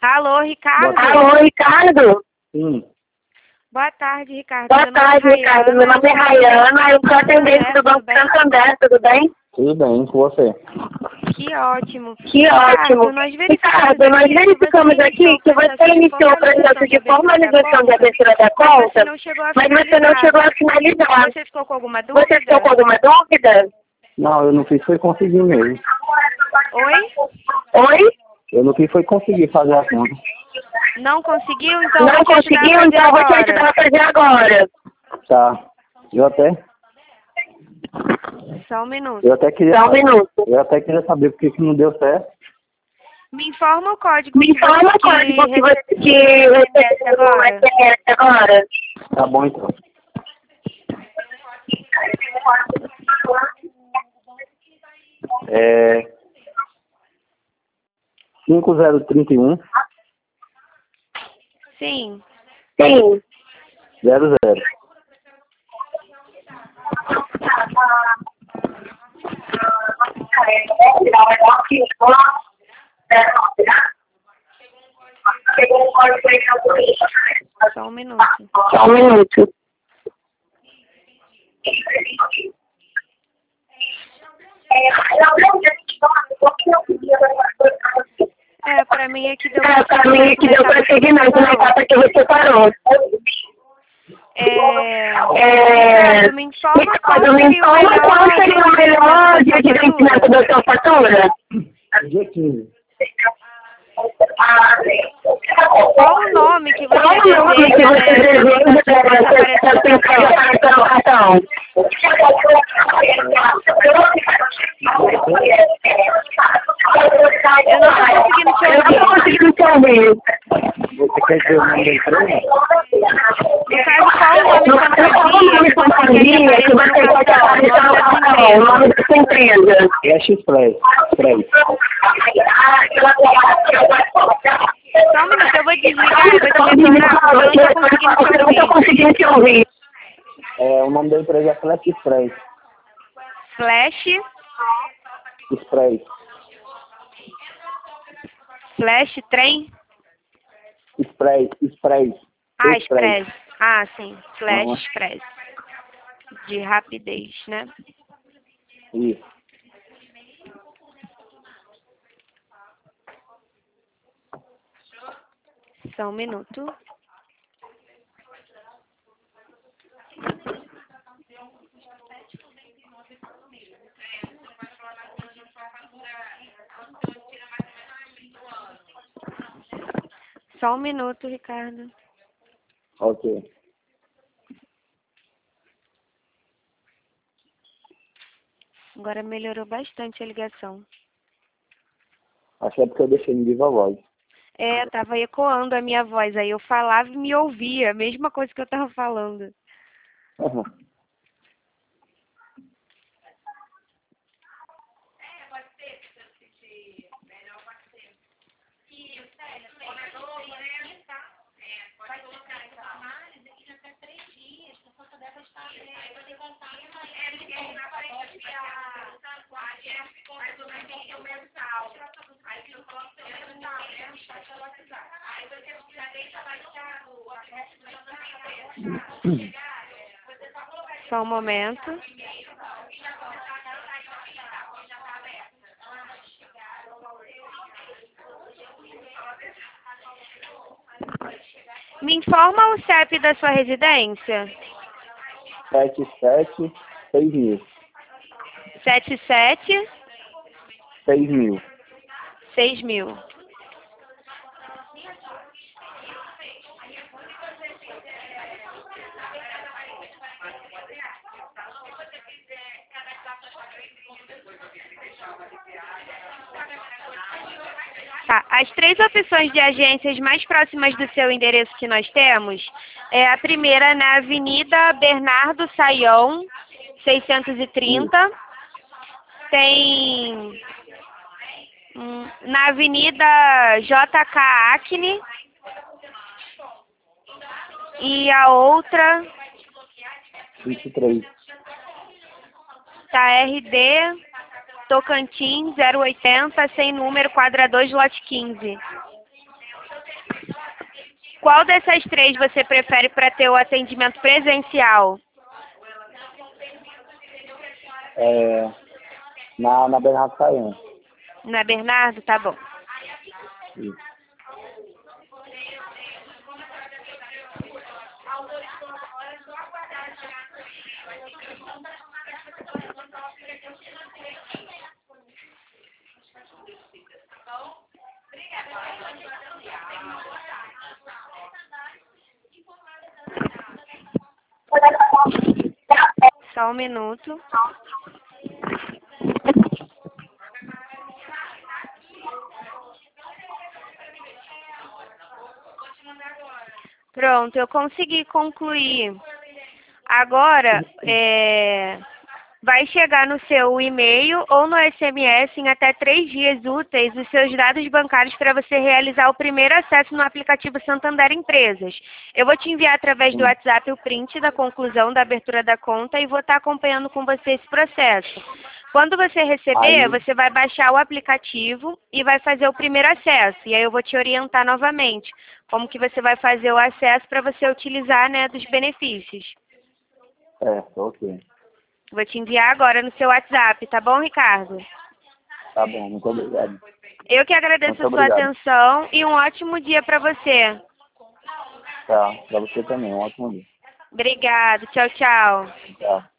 Alô, Ricardo? Alô, Ricardo? Sim. Boa tarde, Ricardo. Boa tarde, Ricardo. Meu nome é Rayana, eu sou atendente do Banco Santander, tudo bem? Tudo bem, com você? Que ótimo. Que ótimo. Ricardo, nós verificamos aqui que você iniciou o processo de formalização de abertura da conta, mas você não chegou a finalizar. Você ficou com alguma dúvida? Você ficou com alguma dúvida? Não, eu não fiz, foi conseguir mesmo. Oi? Oi? Eu não fiz, foi conseguir fazer a conta. Não conseguiu? Então Não conseguiu? Então eu vou te ajudar a fazer agora. Tá. Eu até Só um minuto. Só um minuto. Eu até queria saber por que não deu certo. Me informa o código Me informa o código que você recebeu no SMS agora. Tá bom, então. É... 5031 Sim. Sim. 00. Só um minuto. Só um minuto. Pra mim aqui deu Pra mim aqui deu prosseguimento na etapa que você parou. Ricardo, me informa qual seria o melhor dia de vencimento da sua fatura? Dia 15. Qual o nome que você deseja para o cartão? Eu não tô conseguindo te ouvir. Você quer dizer o nome da empresa? No caso, qual o nome da companhia que você quer que apareça no cartão? O nome da sua empresa? É X-Press. Só um minuto, eu vou desligar e vou te retornar, porque eu não tô conseguindo te ouvir. O nome da empresa é Flash Express. Flash? Express. Flash, trem? Express. Ah, Express. Ah, sim. Flash Express. De rapidez, né? Isso. Só um minuto. Só um minuto, Ricardo. Ok. Agora melhorou bastante a ligação. Acho que é porque eu deixei no viva voz. Tava ecoando a minha voz. Aí eu falava e me ouvia. A mesma coisa que eu tava falando. Uhum. Só um momento. Me informa o CEP da sua residência. 77, 6.000. 77 6.000. 6.000. Tá. As 3 opções de agências mais próximas do seu endereço que nós temos é a primeira na Avenida Bernardo Saião, 630. Tem na Avenida JK Acne. E a outra 23. tá RD Tocantins 080, sem número, quadra 2, lote 15. Qual dessas três você prefere para ter o atendimento presencial? Na Bernardo Saião. Na Bernardo? Tá bom. Isso. Só um minuto. Pronto, eu consegui concluir. Agora, vai chegar no seu e-mail ou no SMS em até 3 dias úteis os seus dados bancários para você realizar o primeiro acesso no aplicativo Santander Empresas. Eu vou te enviar através do WhatsApp o print da conclusão da abertura da conta e vou estar acompanhando com você esse processo. Quando você receber, você vai baixar o aplicativo e vai fazer o primeiro acesso. E aí eu vou te orientar novamente como que você vai fazer o acesso para você utilizar, né, dos benefícios. Ok. Vou te enviar agora no seu WhatsApp, tá bom, Ricardo? Tá bom, muito obrigado. Eu que agradeço a sua atenção e um ótimo dia para você. Tá, para você também, um ótimo dia. Obrigado, tchau, tchau. Tchau.